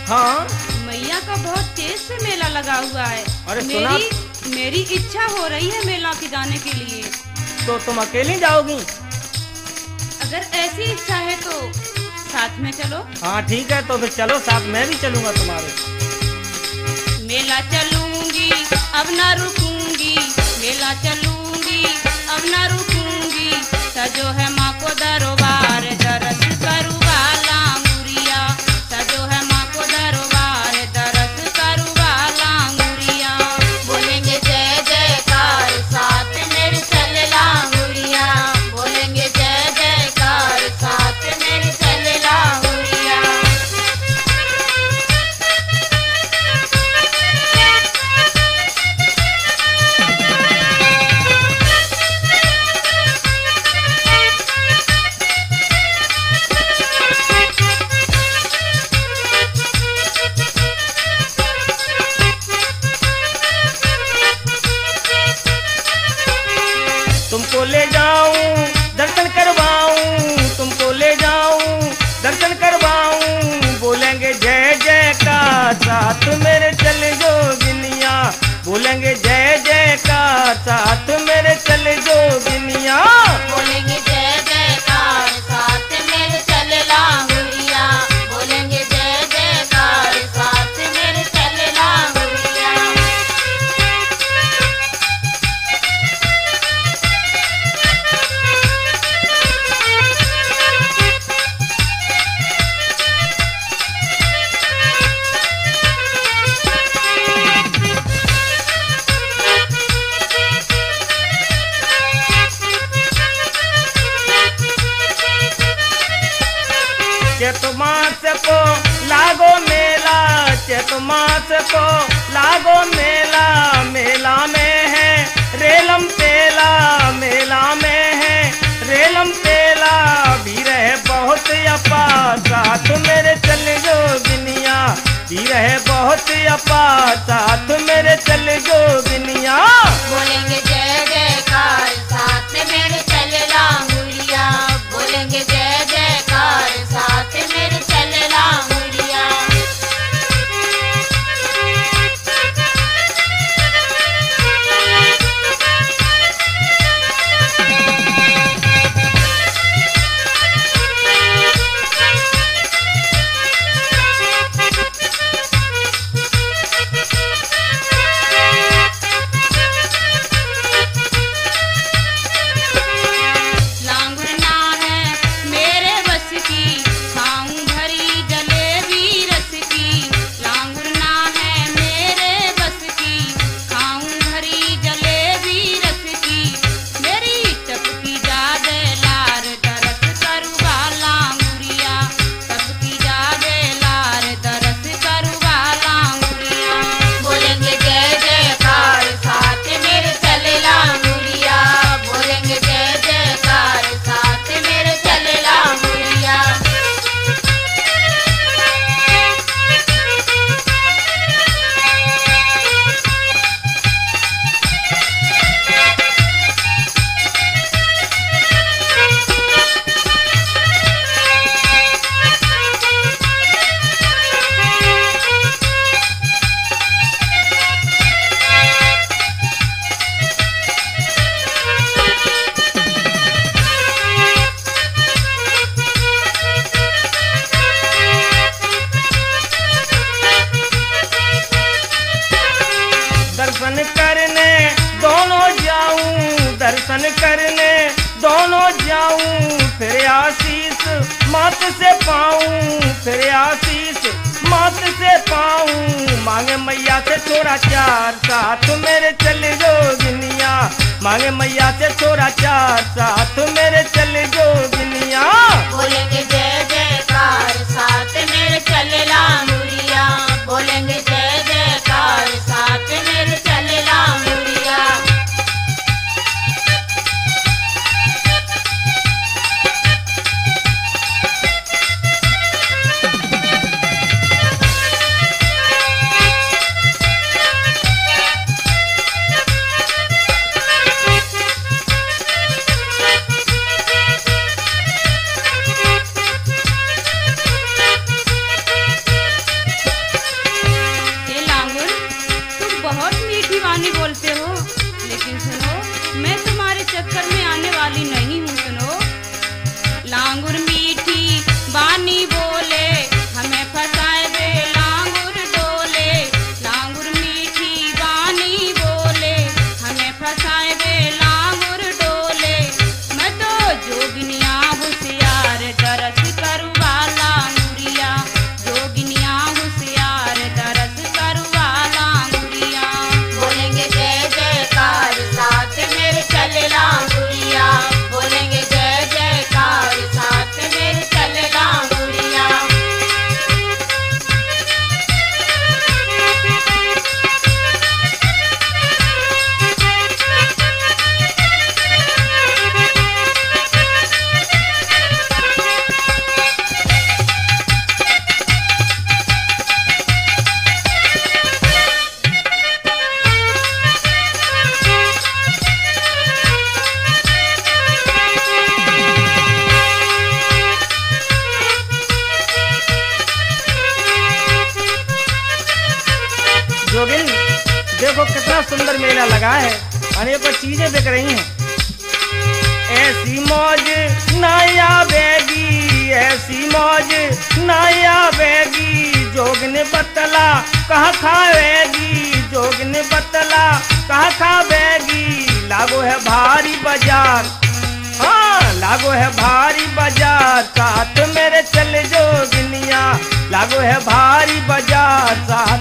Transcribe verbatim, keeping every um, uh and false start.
हाँ। मैया का बहुत तेज से मेला लगा हुआ है। अरे सुना। मेरी मेरी इच्छा हो रही है मेला के जाने के लिए। तो तुम अकेली जाओगी? अगर ऐसी इच्छा है तो साथ में चलो। हाँ ठीक है, तो फिर चलो साथ, मैं भी चलूंगा तुम्हारे। मेला चलूंगी अब ना रुकूंगी, मेला चलूंगी अब ना रुकूंगी, सजो है माँ को दरबार दरस करू वाला मुरिया, सजो है माँ को दरबार दरस करू वाला मुरिया। बोलेंगे जय जयकार साथ मेरे चल लांगुरिया, बोलेंगे जय जयकार साथ मेरे चल लांगुरिया। तुमको ले जाऊं दर्शन करवाऊं, तुमको ले जाऊं दर्शन करवाऊं, बोलेंगे जय जयकार साथ मेरे चल जोगिनिया, बोलेंगे जय जयकार साथ मेरे चल जोगिनिया। बोलेंगे जय जयकार साथ मेरे चल लांगुरिया, बोलेंगे जय जयकार साथ मेरे चल लांगुरिया। चैत मास को लागो मेला, चैत मास को लागो मेला, मेला में है रेलम पेला, मेला में है रेलम पेला, भीड़ है बहुत अपार साथ मेरे चल जोगिनिया, भीड़ है बहुत अपार साथ मेरे चल जोगिनिया। बोलेंगे जय जयकार साथ मेरे चल लांगुरिया, बोलेंगे जय जयकार साथ मेरे चल लांगुरिया। लांगुरना है मेरे बस की, खाऊं भरी जलेबी रस की, लांगुरना है मेरे बस की, खाऊं भरी जलेबी रस की, मेरी टपकी जादे लार दरस करू वाला मुरिया, टपकी जादे लार दरस करू वाला मुरिया। बोलेंगे जय जयकार साथ मेरे चल लांगुरिया, बोलेंगे जय जयकार साथ मेरे चल लांगुरिया। दर्शन करने दोनों जाऊं, दर्शन करने दोनों जाऊं, फिर आशीष मात से पाऊं, फिर आशीष मात से पाऊं, मांगे मैया से थोड़ा चार साथ मेरे चल जोगिनिया, मांगे मैया से थोड़ा चार साथ मेरे चल जोगिनिया। बोलेंगे जय जयकार साथ मेरे चल लांगुरिया, बोलेंगे जय जयकार साथ मेरे चल लांगुरिया। देखो कितना सुंदर मेला लगा है, अनेकों चीजें बिक रही हैं। ऐसी मौज नया बेगी, ऐसी मौज नया बेगी, जोगन बतला कहाँ खावेगी, जोगन बतला कहाँ खावेगी। लागो है भारी बाजार, हाँ लागो है भारी बाजार, साथ मेरे चल जोगनिया, लागो है भारी बाजार, साथ